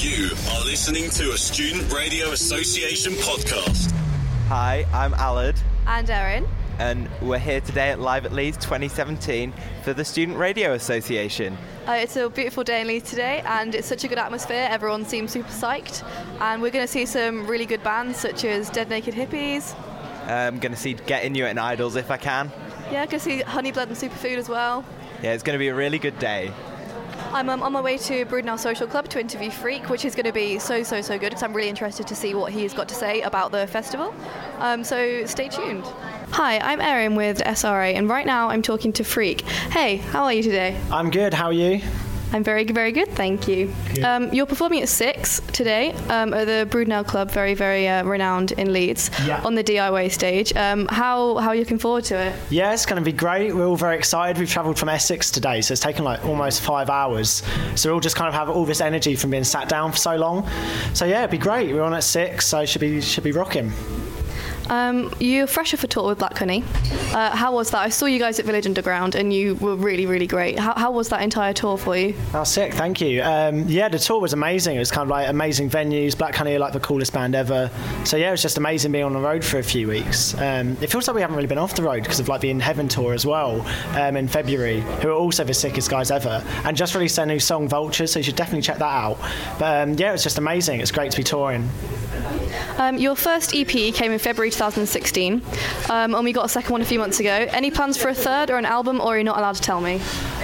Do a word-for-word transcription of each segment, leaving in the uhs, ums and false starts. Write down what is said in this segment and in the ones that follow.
You are listening to a Student Radio Association podcast. Hi, I'm Alad. And Erin. And we're here today at Live at Leeds twenty seventeen for the Student Radio Association. Uh, it's a beautiful day in Leeds today, and it's such a good atmosphere. Everyone seems super psyched. And we're going to see some really good bands, such as Dead Naked Hippies. I'm going to see Get Inuit and Idols if I can. Yeah, going to see Honeyblood and Superfood as well. Yeah, it's going to be a really good day. I'm um, on my way to Brudenell Social Club to interview Freak, which is going to be so, so, so good, because I'm really interested to see what he's got to say about the festival. Um, so stay tuned. Hi, I'm Erin with S R A, and right now I'm talking to Freak. Hey, how are you today? I'm good, how are you? I'm very, very good, thank you. Um, you're performing at six today um, at the Brudenell Club, very, very uh, renowned in Leeds, yeah. on the D I Y stage. Um, how, how are you looking forward to it? Yeah, it's going to be great. We're all very excited. We've travelled from Essex today, so it's taken like almost five hours. So we all just kind of have all this energy from being sat down for so long. So yeah, it'd be great. We're on at six, so should be should be rocking. Um, you're fresh off a tour with Black Honey. Uh, how was that? I saw you guys at Village Underground, and you were really, really great. How, how was that entire tour for you? Oh, sick, thank you. Um, yeah, the tour was amazing. It was kind of like amazing venues. Black Honey are like the coolest band ever. So yeah, it was just amazing being on the road for a few weeks. Um, it feels like we haven't really been off the road because of like the In Heaven tour as well um, in February, who are also the sickest guys ever, and just released their new song Vultures, so you should definitely check that out. But um, yeah, it was just amazing. It's great to be touring. Um, your first E P came in February twenty sixteen, um, and we got a second one a few months ago. Any plans for a third or an album, or are you not allowed to tell me?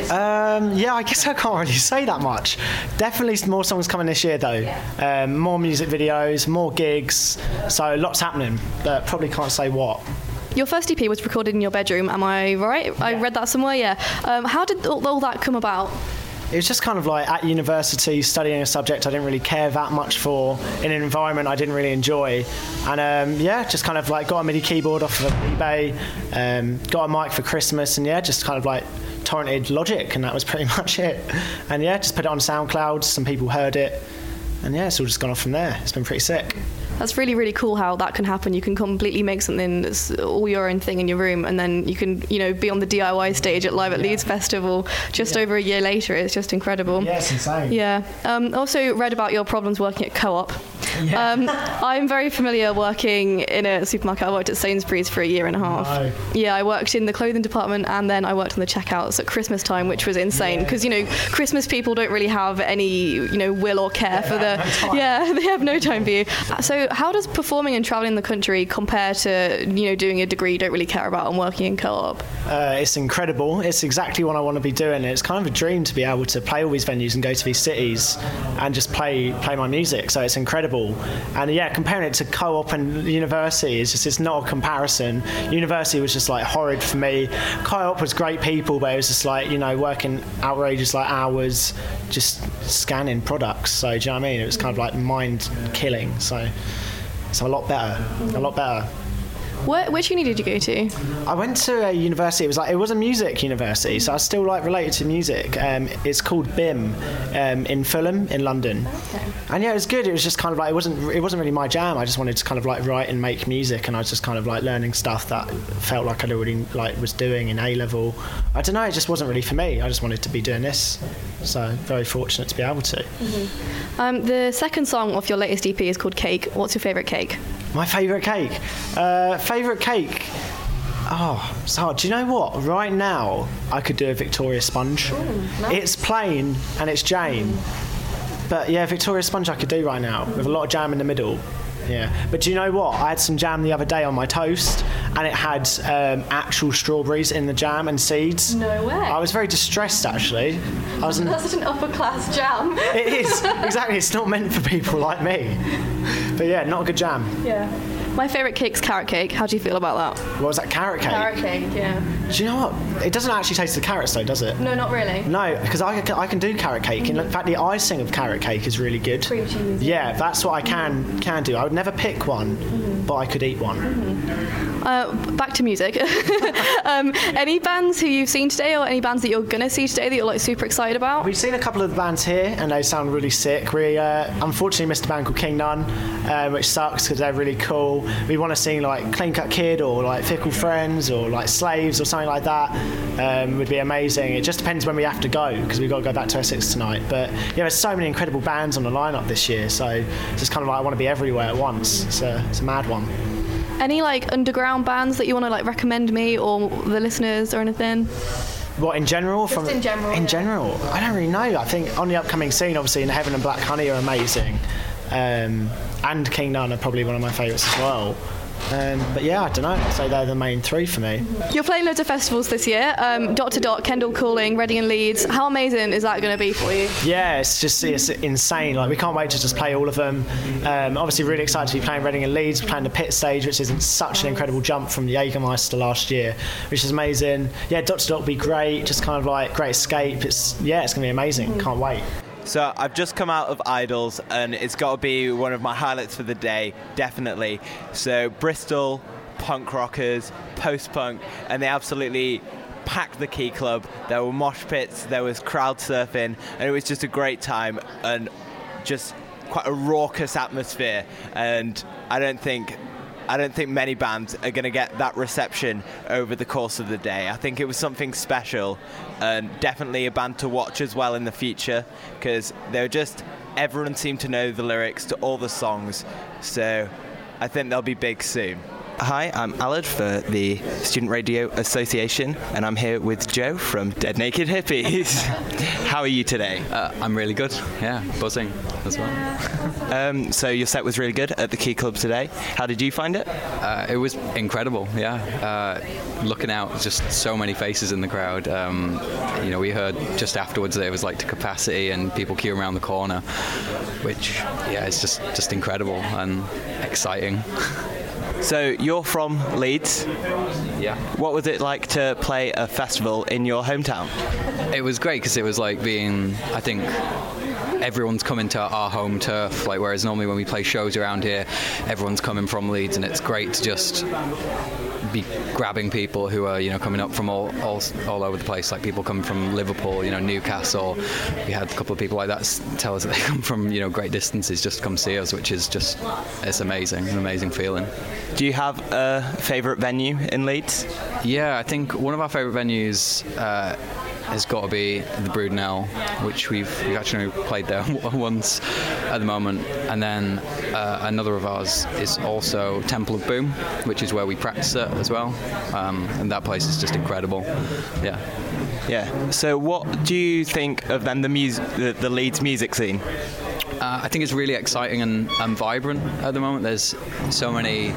Um, yeah, I guess I can't really say that much. Definitely more songs coming this year, though. Um, more music videos, more gigs, so lots happening, but probably can't say what. Your first E P was recorded in your bedroom, am I right? Yeah. I read that somewhere, yeah. Um, how did all, all that come about? It was just kind of like at university studying a subject I didn't really care that much for in an environment I didn't really enjoy, and um, yeah, just kind of like got a MIDI keyboard off of eBay, um, got a mic for Christmas, and yeah, just kind of like torrented Logic, and that was pretty much it. And yeah, just put it on SoundCloud, some people heard it, and yeah, it's all just gone off from there. It's been pretty sick. That's really, really cool how that can happen. You can completely make something that's all your own thing in your room, and then you can, you know, be on the D I Y stage at Live at yeah. Leeds Festival just yeah. over a year later. It's just incredible. Yeah, it's insane. Yeah. Um, also read about your problems working at Co-op. Yeah. Um, I'm very familiar working in a supermarket. I worked at Sainsbury's for a year and a half. No. Yeah, I worked in the clothing department, and then I worked on the checkouts at Christmas time, which was insane because, yeah. you know, Christmas people don't really have any, you know, will or care yeah, for the... No yeah, they have no time for you. So how does performing and travelling the country compare to, you know, doing a degree you don't really care about and working in Co-op? Uh, it's incredible. It's exactly what I want to be doing. It's kind of a dream to be able to play all these venues and go to these cities and just play play my music. So it's incredible. And yeah, comparing it to Co-op and university is just, it's not a comparison. University was just like horrid for me. Co-op was great people, but it was just like, you know, working outrageous like hours just scanning products. So do you know what I mean? It was kind of like mind killing. So it's a lot better, a lot better. What, which uni did you go to? I went to a university. It was like it was a music university, so I was still like related to music. Um, it's called B I M um, in Fulham in London. Okay. And yeah, it was good. It was just kind of like it wasn't it wasn't really my jam. I just wanted to kind of like write and make music, and I was just kind of like learning stuff that felt like I already like was doing in A level. I don't know. It just wasn't really for me. I just wanted to be doing this. So very fortunate to be able to. Mm-hmm. Um, the second song off your latest E P is called Cake. What's your favourite cake? My favourite cake? Uh, favourite cake? Oh, it's hard. Do you know what? Right now, I could do a Victoria Sponge. Ooh, nice. It's plain and it's Jane. Mm. But yeah, Victoria Sponge I could do right now with a lot of jam in the middle. Yeah. But do you know what? I had some jam the other day on my toast, and it had um, actual strawberries in the jam and seeds. No way. I was very distressed, actually. I was That's such an upper class jam. It is. Exactly. It's not meant for people like me. But yeah, not a good jam. Yeah. My favourite cake's carrot cake. How do you feel about that? What was that, carrot cake? Carrot cake, yeah. Do you know what? It doesn't actually taste the carrots though, does it? No, not really. No, because I, I can do carrot cake. Mm-hmm. In fact, the icing of carrot cake is really good. Cream cheese. Yeah, that's what I can can do. I would never pick one, mm-hmm. but I could eat one. Mm-hmm. Uh, back to music. um, any bands who you've seen today, or any bands that you're going to see today that you're like super excited about? We've seen a couple of the bands here, and they sound really sick. We uh, unfortunately missed a band called King Nun, uh, which sucks because they're really cool. we want to sing like Clean Cut Kid or like Fickle Friends or like Slaves or something like that, um, would be amazing. It just depends when we have to go, because we've got to go back to Essex tonight. But yeah, there's so many incredible bands on the lineup this year, so it's just kind of like I want to be everywhere at once. It's a, it's a mad one. Any like underground bands that you want to like recommend me or the listeners or anything? What, in general? Just From, in general. In yeah. general, I don't really know. I think on the upcoming scene, obviously, In Heaven and Black Honey are amazing, um, and King Nun are probably one of my favourites as well. Um, but yeah, I don't know. I'd say they're the main three for me. You're playing loads of festivals this year. Um, Dot to Dot, Kendall Calling, Reading and Leeds. How amazing is that going to be for you? Yeah, it's just it's insane. Like, we can't wait to just play all of them. Um, obviously, really excited to be playing Reading and Leeds, playing the pit stage, which is such an incredible jump from the Jägermeister last year, which is amazing. Yeah, Dot to Dot will be great. Just kind of like great escape. It's yeah, it's going to be amazing. Mm. Can't wait. So I've just come out of Idols, and it's got to be one of my highlights for the day, definitely. So Bristol, punk rockers, post-punk, and they absolutely packed the Key Club. There were mosh pits, there was crowd surfing, and it was just a great time and just quite a raucous atmosphere. And I don't think... I don't think many bands are going to get that reception over the course of the day. I think it was something special, and definitely a band to watch as well in the future, because they were just, everyone seemed to know the lyrics to all the songs, so I think they'll be big soon. Hi, I'm Alad for the Student Radio Association, and I'm here with Joe from Dead Naked Hippies. How are you today? Uh, I'm really good, yeah, buzzing as well. Um, so your set was really good at the Key Club today. How did you find it? Uh, it was incredible, yeah. Uh, looking out, just so many faces in the crowd. Um, you know, we heard just afterwards that it was like to capacity and people queuing around the corner, which, yeah, it's just, just incredible and exciting. So you're from Leeds. Yeah. What was it like to play a festival in your hometown? It was great because it was like being, I think, everyone's coming to our home turf, like whereas normally when we play shows around here, everyone's coming from Leeds, and it's great to just be grabbing people who are, you know, coming up from all, all all over the place, like people coming from Liverpool, you know, Newcastle. We had a couple of people like that tell us that they come from, you know, great distances just to come see us, which is just, it's amazing, an amazing feeling. Do you have a favourite venue in Leeds? Yeah, I think one of our favourite venues uh, has got to be the Brudenell, which we've, we've actually played there once at the moment. And then uh, another of ours is also Temple of Boom, which is where we practice it as well. Um, and that place is just incredible. Yeah. Yeah. So what do you think of then the, mus- the, the Leeds music scene? Uh, I think it's really exciting and, and vibrant at the moment. There's so many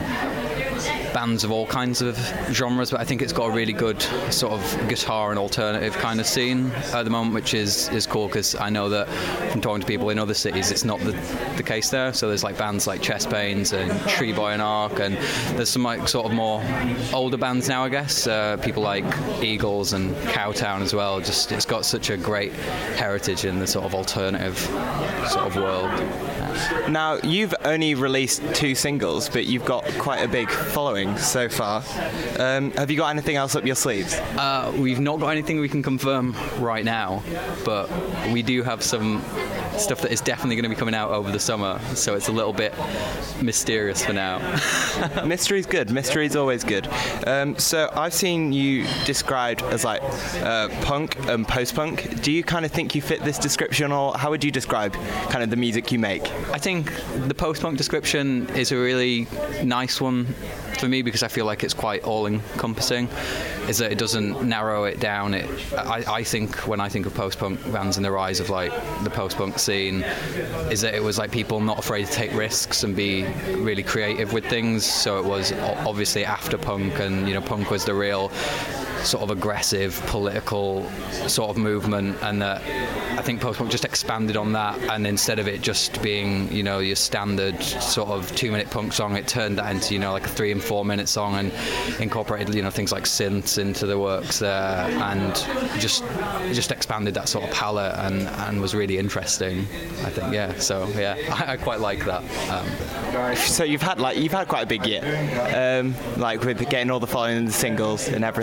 bands of all kinds of genres, but I think it's got a really good sort of guitar and alternative kind of scene at the moment, which is, is cool, because I know that from talking to people in other cities, it's not the, the case there. So there's like bands like Chest Pains and Tree Boy and Ark, and there's some like sort of more older bands now, I guess. Uh, people like Eagles and Cowtown as well. Just it's got such a great heritage in the sort of alternative sort of world. Now, you've only released two singles, but you've got quite a big following so far. Um, have you got anything else up your sleeves? Uh, we've not got anything we can confirm right now, but we do have some stuff that is definitely going to be coming out over the summer, so it's a little bit mysterious for now. Mystery's good. Mystery's always good. Um, so I've seen you described as like uh, punk and post-punk. Do you kind of think you fit this description, or how would you describe kind of the music you make? I think the post-punk description is a really nice one for me, because I feel like it's quite all-encompassing, is that it doesn't narrow it down. It, I, I think when I think of post-punk bands and the rise of like the post-punk scene, is that it was like people not afraid to take risks and be really creative with things. So it was obviously after punk, and you know, punk was the real sort of aggressive political sort of movement, and that I think post-punk just expanded on that, and instead of it just being, you know, your standard sort of two-minute punk song, it turned that into, you know, like a three and four-minute song, and incorporated, you know, things like synths into the works there, and just just expanded that sort of palette, and, and was really interesting, I think. Yeah, so yeah, I, I quite like that. Um, so you've had like you've had quite a big year, um, like with getting all the following the singles and everything.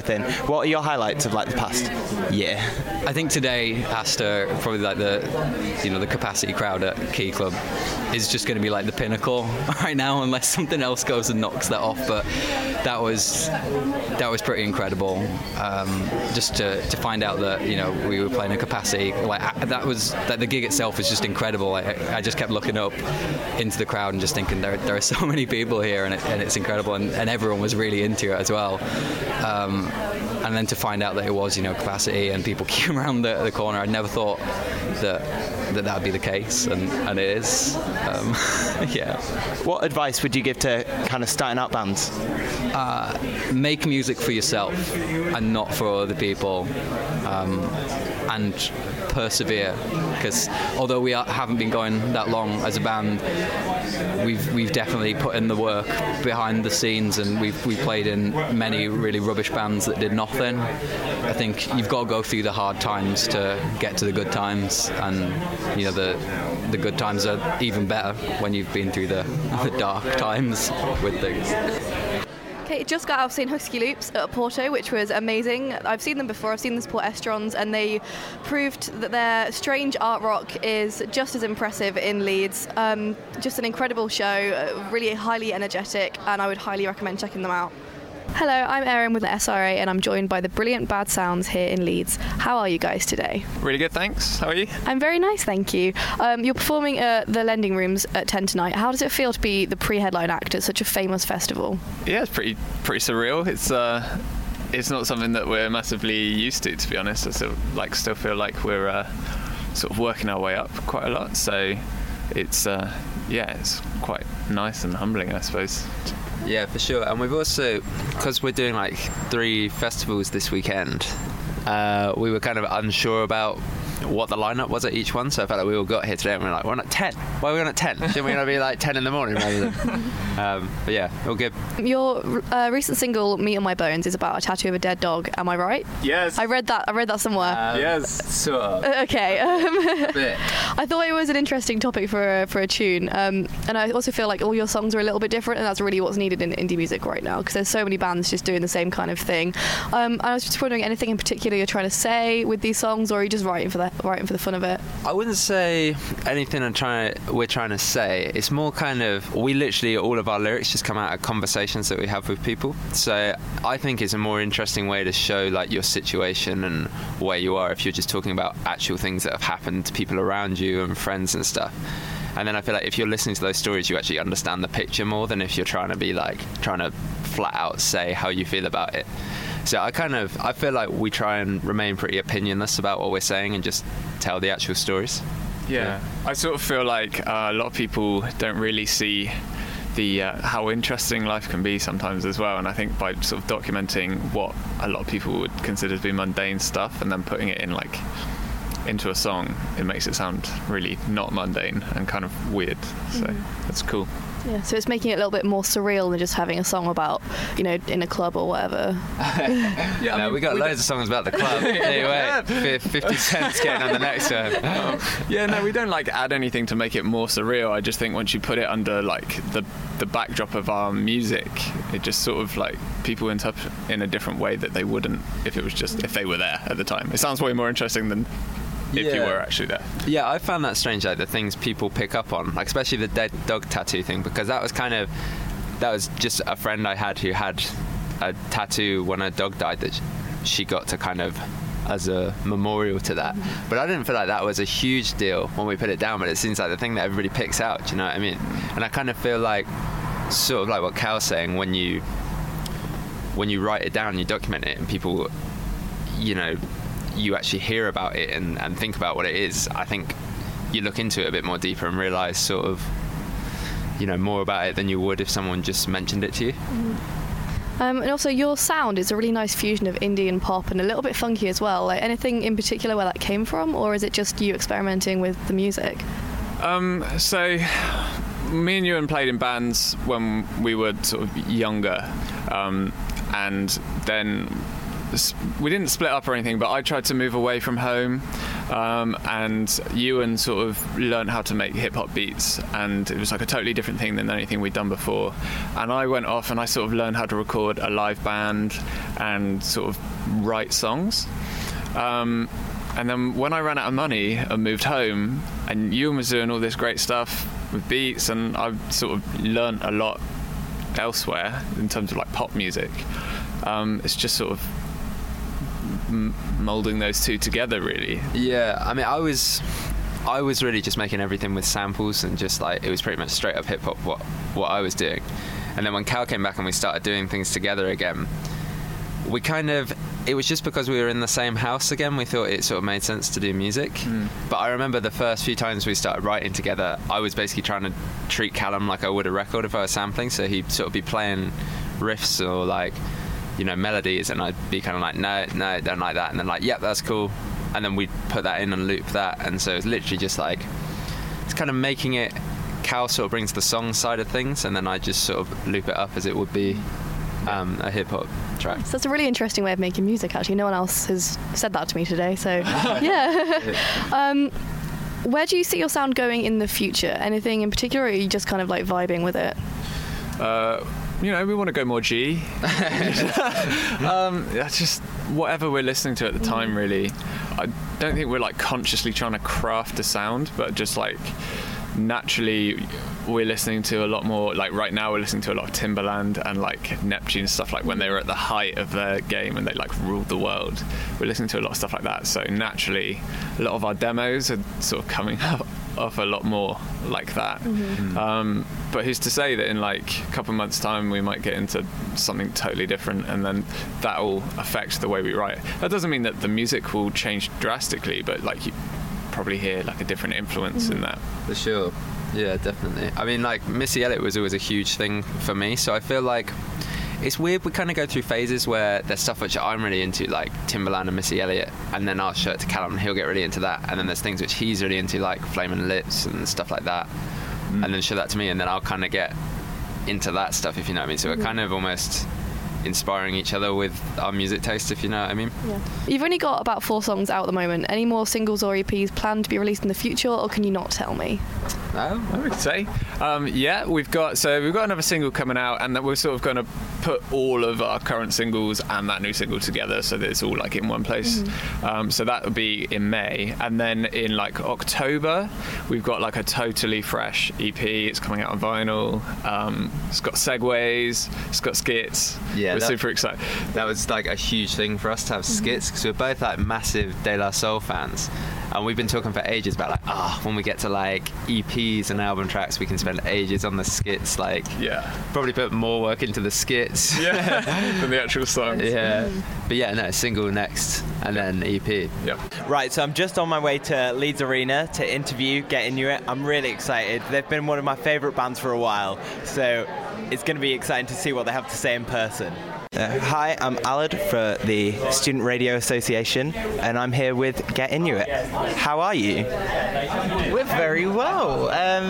What are your highlights of like the past year? I think today, Asta, probably like the, you know, the capacity crowd at Key Club is just going to be like the pinnacle right now, unless something else goes and knocks that off. But that was that was pretty incredible. Um, just to, to find out that, you know, we were playing a capacity, like that was that the gig itself was just incredible. I, I just kept looking up into the crowd and just thinking there there are so many people here, and, it, and it's incredible, and, and everyone was really into it as well. Um, and then to find out that it was, you know, capacity and people queuing around the, the corner, I never thought that that that would be the case, and, and it is. Um, yeah. What advice would you give to kind of starting out bands? Uh, make music for yourself and not for other people, um, and persevere, because although we are, haven't been going that long as a band, we've we've definitely put in the work behind the scenes, and we've we played in many really rubbish bands that did nothing. I think you've got to go through the hard times to get to the good times, and you know the the good times are even better when you've been through the, the dark times with things. Okay, just got out of seeing Husky Loops at Porto, which was amazing. I've seen them before, I've seen the Support Estrons, and they proved that their strange art rock is just as impressive in Leeds. Um, just an incredible show, really highly energetic, and I would highly recommend checking them out. Hello, I'm Erin with the S R A, and I'm joined by the brilliant Bad Sounds here in Leeds. How are you guys today? Really good, thanks. How are you? I'm very nice, thank you. Um, you're performing at the Lending Rooms at ten tonight. How does it feel to be the pre-headline act at such a famous festival? Yeah, it's pretty pretty surreal. It's uh, it's not something that we're massively used to, to be honest. I still like still feel like we're uh, sort of working our way up quite a lot. So it's uh, yeah, it's quite nice and humbling, I suppose. Yeah, for sure. And we've also, because we're doing like three festivals this weekend, uh, we were kind of unsure about what the lineup was at each one, so I felt like we all got here today and we were like, we're not at ten. Why are we not at ten? Shouldn't we not be like ten in the morning rather than... Um, but yeah, all good. Your uh, recent single, Meat on My Bones, is about a tattoo of a dead dog. Am I right? Yes. I read that. I read that somewhere. Um, yes. Sort of. Uh, okay. Um, Bit. I thought it was an interesting topic for a, for a tune, um, and I also feel like all your songs are a little bit different, and that's really what's needed in indie music right now, because there's so many bands just doing the same kind of thing. Um, I was just wondering, anything in particular you're trying to say with these songs, or are you just writing for the writing for the fun of it? I wouldn't say anything I'm trying to, we're trying to say. It's more kind of, we literally, all of our lyrics just come out of conversations that we have with people. So I think it's a more interesting way to show like your situation and where you are if you're just talking about actual things that have happened to people around you and friends and stuff. And then I feel like if you're listening to those stories, you actually understand the picture more than if you're trying to be like, trying to flat out say how you feel about it. So I kind of, I feel like we try and remain pretty opinionless about what we're saying and just tell the actual stories. Yeah, Yeah. I sort of feel like uh, a lot of people don't really see the uh, how interesting life can be sometimes as well, and I think by sort of documenting what a lot of people would consider to be mundane stuff and then putting it in like into a song, it makes it sound really not mundane and kind of weird. So mm-hmm. That's cool. Yeah, so it's making it a little bit more surreal than just having a song about, you know, in a club or whatever. Yeah, no, we got we loads of songs about the club. Anyway, fifty Cent's getting on the next one. Um, yeah, no, we don't like add anything to make it more surreal. I just think once you put it under like the the backdrop of our music, it just sort of like people interpret in a different way that they wouldn't if it was just if they were there at the time. It sounds way more interesting than if yeah. you were actually there. Yeah, I found that strange, like the things people pick up on, like especially the dead dog tattoo thing, because that was kind of, that was just a friend I had who had a tattoo when her dog died that she got to kind of as a memorial to that. But I didn't feel like that was a huge deal when we put it down, but it seems like the thing that everybody picks out, do you know what I mean? And I kind of feel like, sort of like what Cal's saying, when you when you write it down, you document it, and people, you know, you actually hear about it and, and think about what it is, I think you look into it a bit more deeper and realise sort of, you know, more about it than you would if someone just mentioned it to you. Mm. Um, and also your sound is a really nice fusion of indie and pop and a little bit funky as well. Like anything in particular where that came from, or is it just you experimenting with the music? Um, so me and Ewan played in bands when we were sort of younger, um, and then we didn't split up or anything, but I tried to move away from home, um, and Ewan sort of learned how to make hip-hop beats, and it was like a totally different thing than anything we'd done before. And I went off and I sort of learned how to record a live band and sort of write songs. Um, and then when I ran out of money and moved home, and Ewan was doing all this great stuff with beats, and I sort of learned a lot elsewhere in terms of like pop music. Um, it's just sort of m- moulding those two together, really. Yeah, I mean, I was, I was really just making everything with samples, and just like it was pretty much straight up hip hop what what I was doing. And then when Cal came back and we started doing things together again, we kind of, it was just because we were in the same house again, we thought it sort of made sense to do music. Mm. But I remember the first few times we started writing together, I was basically trying to treat Callum like I would a record if I was sampling, so he'd sort of be playing riffs or like, you know, melodies, and I'd be kind of like, no, no, don't like that, and then like, yep, that's cool, and then we'd put that in and loop that, and so it's literally just like, it's kind of making it, Cal sort of brings the song side of things, and then I just sort of loop it up as it would be um, a hip-hop track. So it's a really interesting way of making music, actually. No one else has said that to me today, so yeah. um, where do you see your sound going in the future? Anything in particular, or are you just kind of like vibing with it? Uh, you know, we want to go more G. um, that's just whatever we're listening to at the time, really. I don't think we're like consciously trying to craft a sound, but just like naturally we're listening to a lot more, like right now we're listening to a lot of Timbaland and like Neptune stuff, like when they were at the height of their game and they like ruled the world. We're listening to a lot of stuff like that, so naturally a lot of our demos are sort of coming up off a lot more like that. Mm-hmm. Um, but who's to say that in like a couple of months' time we might get into something totally different, and then that will affect the way we write. That doesn't mean that the music will change drastically, but like you probably hear like a different influence mm-hmm. in that. For sure. Yeah, definitely. I mean, like Missy Elliott was always a huge thing for me, so I feel like it's weird, we kind of go through phases where there's stuff which I'm really into, like Timbaland and Missy Elliott, and then I'll show it to Callum and he'll get really into that, and then there's things which he's really into, like Flamin' Lips and stuff like that, mm. and then show that to me, and then I'll kind of get into that stuff, if you know what I mean. So we're kind of almost inspiring each other with our music taste, if you know what I mean. Yeah. You've only got about four songs out at the moment. Any more singles or E Ps planned to be released in the future, or can you not tell me? No, I would say. Um, yeah, we've got so we've got another single coming out, and that we're sort of going to put all of our current singles and that new single together, so that it's all like in one place. Mm-hmm. Um, so that will be in May, and then in like October, we've got like a totally fresh E P. It's coming out on vinyl. Um, it's got segues. It's got skits. Yeah, we're that, super excited. That was like a huge thing for us to have mm-hmm. skits, because we're both like massive De La Soul fans. And we've been talking for ages about like, ah, oh, when we get to like E Ps and album tracks, we can spend ages on the skits. Like, yeah, probably put more work into the skits. Yeah, than the actual songs. Yeah, but yeah, no, single next, and yeah. then E P. Yeah. Right, so I'm just on my way to Leeds Arena to interview Get Inuit. I'm really excited. They've been one of my favourite bands for a while, so it's going to be exciting to see what they have to say in person. Uh, hi, I'm Alad for the Student Radio Association, and I'm here with Get Inuit. How are you? We're very well.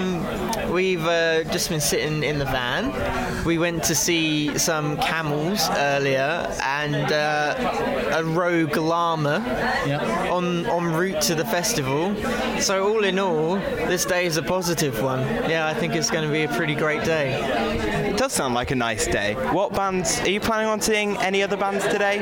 Um, we've uh, just been sitting in the van. We went to see some camels earlier and uh, a rogue llama yep. on en route to the festival. So all in all, this day is a positive one. Yeah, I think it's going to be a pretty great day. It does sound like a nice day. What bands are you planning on seeing? Any other bands today?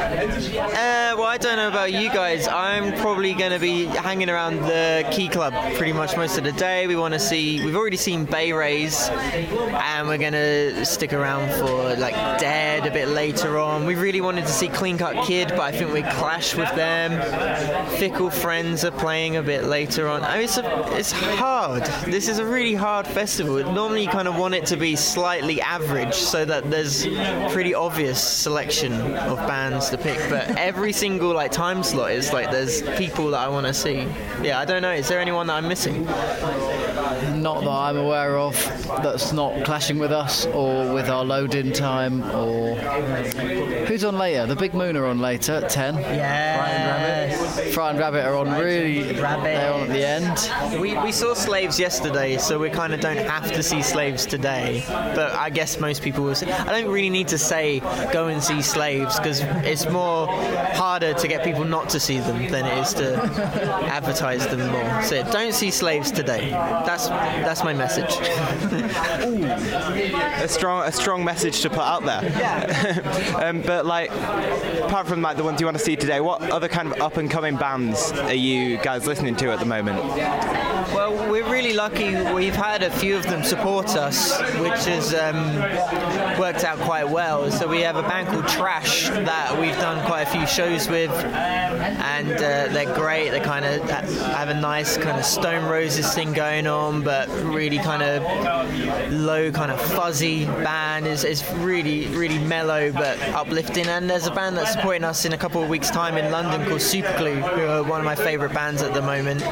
Uh, well, I don't know about you guys. I'm probably going to be hanging around the Key Club pretty much most of the day. We want to see. We've already seen Bay Rays, and we're going to stick around for like Dead a bit later on. We really wanted to see Clean Cut Kid, but I think we clash with them. Fickle Friends are playing a bit later on. I mean, it's a, it's hard. This is a really hard festival. Normally, you kind of want it to be slightly average, so that there's pretty obvious selection of bands to pick, but every single like time slot is like there's people that I want to see. Yeah, I don't know, is there anyone that I'm missing? not that I'm aware of, that's not clashing with us or with our load-in time. Or who's on later? The Big Moon are on later at ten. Yeah. Fright and Rabbit. Fright and Rabbit are on really. Rabbit. They're on at the end. We we saw Slaves yesterday, so we kind of don't have to see Slaves today. But I guess most people will say. I don't really need to say go and see Slaves because it's more harder to get people not to see them than it is to advertise them more. So don't see Slaves today. That's that's my message. a strong a strong message to put out there. Yeah. um, but like, apart from like the ones you want to see today, what other kind of up and coming bands are you guys listening to at the moment? Well, we're really lucky. We've had a few of them support us, which has um, worked out quite well. So we have a band called Trash that we've done quite a few shows with, and uh, they're great. They kind of have a nice kind of Stone Roses thing going on, but really kind of low, kind of fuzzy band. Is is really really mellow but uplifting. And there's a band that's supporting us in a couple of weeks' time in London called Superglue, who are one of my favourite bands at the moment.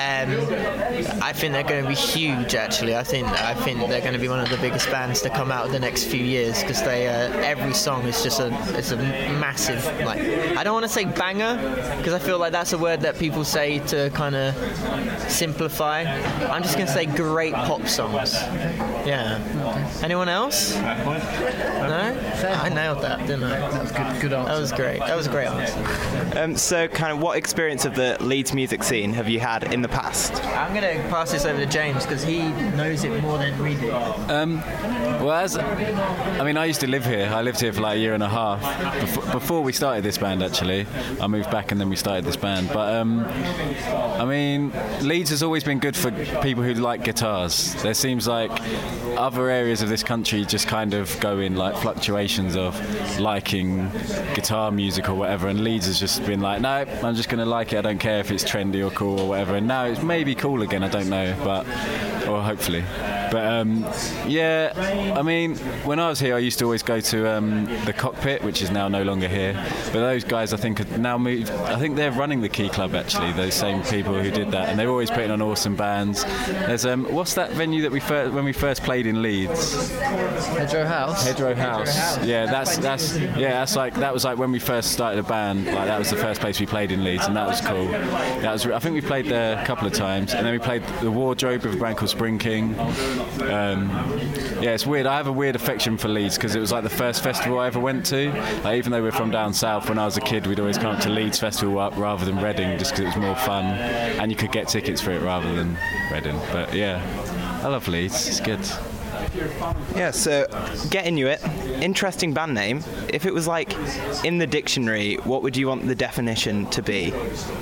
Um, I think they're going to be huge. Actually, I think I think they're going to be one of the biggest bands to come out in the next few years because they uh, every song is just a it's a massive, like, I don't want to say banger because I feel like that's a word that people say to kind of simplify. I'm just going to say great pop songs. Yeah. Anyone else? No? I nailed that, didn't I? That was good. Good answer. That was great. That was a great answer. Um, so, kind of, what experience of the Leeds music scene have you had in the past? I'm going to pass this over to James because he knows it more than we do. Um, well, as I mean, I used to live here. I lived here for like a year and a half before, before we started this band. Actually, I moved back and then we started this band. But um, I mean, Leeds has always been good for people who like guitars. There seems like other areas of this country just kind of go in like fluctuations of liking guitar music or whatever, and Leeds has just been like, no, I'm just going to like it. I don't care if it's trendy or cool or whatever. And now it's maybe cool again. I don't know, but or hopefully. But um, yeah, I mean, when I was here, I used to always go to um, the Cockpit, which is now no longer here. But those guys, I think, have now moved. I think they're running the Key Club actually. Those same people who did that, and they're always putting on awesome bands. There's um, what's that venue that we first, when we first played in Leeds? Hedgerow House. Hedgerow House. Yeah, that's that's yeah, that's like that was like when we first started a band. Like that was the first place we played in Leeds, and that was cool. That was. I think we played there a couple of times, and then we played the Wardrobe with a band called Spring King. Um, yeah, it's weird. I have a weird affection for Leeds because it was like the first festival I ever went to. Like, even though we're from down south, when I was a kid, we'd always come up to Leeds Festival up rather than Reading, just because it was more fun, and you could get tickets for it rather than Reading. But yeah, I love Leeds. It's good. Yeah, so Get Inuit, interesting band name. If it was like in the dictionary, what would you want the definition to be?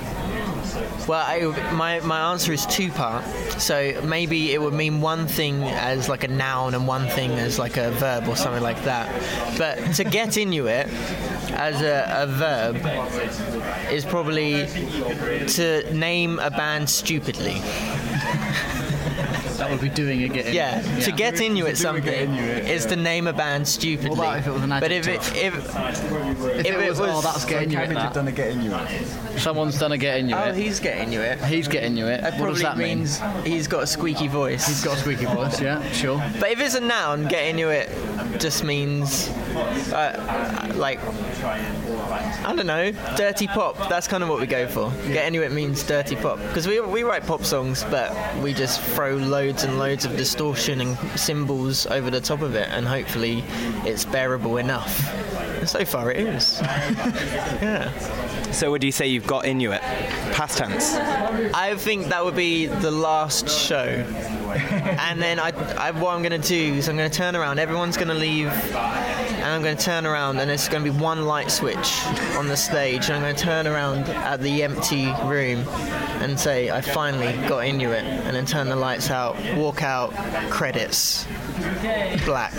Well, I, my my answer is two part. So maybe it would mean one thing as like a noun and one thing as like a verb or something like that. But to get Inuit as a, a verb is probably to name a band stupidly. That would be doing it. Getting yeah, yeah, to get Inuit something Inuit, is yeah. to name a band stupidly. What about if it was an adjective? But if it, if, if, if it, it was, was, oh, that's Get Inuit. That. done a Get Inuit. Someone's done a Get Inuit. Oh, he's Get Inuit. He's Get Inuit. That what does that mean? means he's got a squeaky voice. He's got a squeaky voice. Yeah, sure. But if it's a noun, Get Inuit just means uh, like I don't know, dirty pop. That's kind of what we go for. Yeah. Get Inuit means dirty pop because we we write pop songs, but we just throw loads and loads of distortion and cymbals over the top of it, and hopefully it's bearable enough. And so far it is. Yeah. So would you say you've got Inuit? Past tense? I think that would be the last show. And then I, I, what I'm going to do is I'm going to turn around, everyone's going to leave, and I'm going to turn around, and there's going to be one light switch on the stage, and I'm going to turn around at the empty room and say, I finally got Inuit, and then turn the lights out, walk out, credits, black.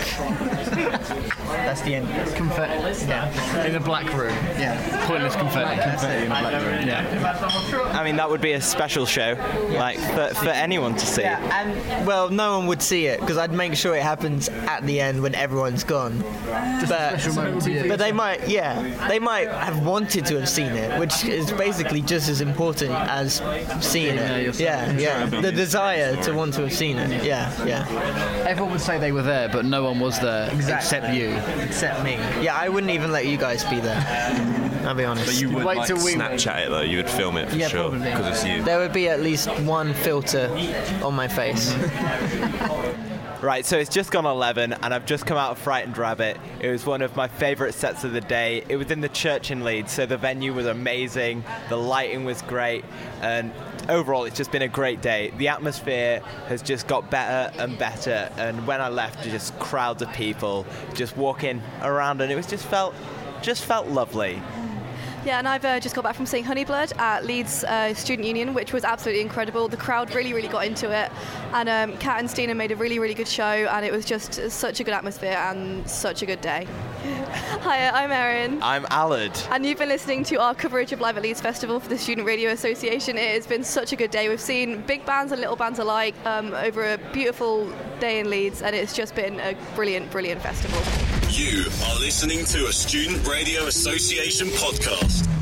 That's the end. Confetti. Yeah. In a black room. Yeah. Pointless confetti. Confetti in a black room. Yeah. I mean, that would be a special show, yeah. like for, for anyone to see. Yeah, and well, no one would see it because I'd make sure it happens at the end when everyone's gone. Just but, a special moment to you. But they might, yeah, they might have wanted to have seen it, which is basically just as important as seen it. Yeah, yeah. The desire to want to have seen it. Yeah, yeah. Everyone would say they were there, but no one was there except you. Except me. Yeah, I wouldn't even let you guys be there. I'll be honest. But you would Wait like till we- Snapchat it though. You would film it for Yeah, sure probably. because it's you. There would be at least one filter on my face. Right, so it's just gone eleven, and I've just come out of Frightened Rabbit. It was one of my favourite sets of the day. It was in the church in Leeds, so the venue was amazing, the lighting was great, and overall it's just been a great day. The atmosphere has just got better and better, and when I left, just crowds of people just walking around, and it was just felt, just felt lovely. Yeah, and I've uh, just got back from seeing Honeyblood at Leeds uh, Student Union, which was absolutely incredible. The crowd really, really got into it, and um, Kat and Stina made a really, really good show, and it was just such a good atmosphere and such a good day. Hi, I'm Erin. I'm Allard. And you've been listening to our coverage of Live at Leeds Festival for the Student Radio Association. It has been such a good day. We've seen big bands and little bands alike um, over a beautiful day in Leeds, and it's just been a brilliant, brilliant festival. You are listening to a Student Radio Association podcast.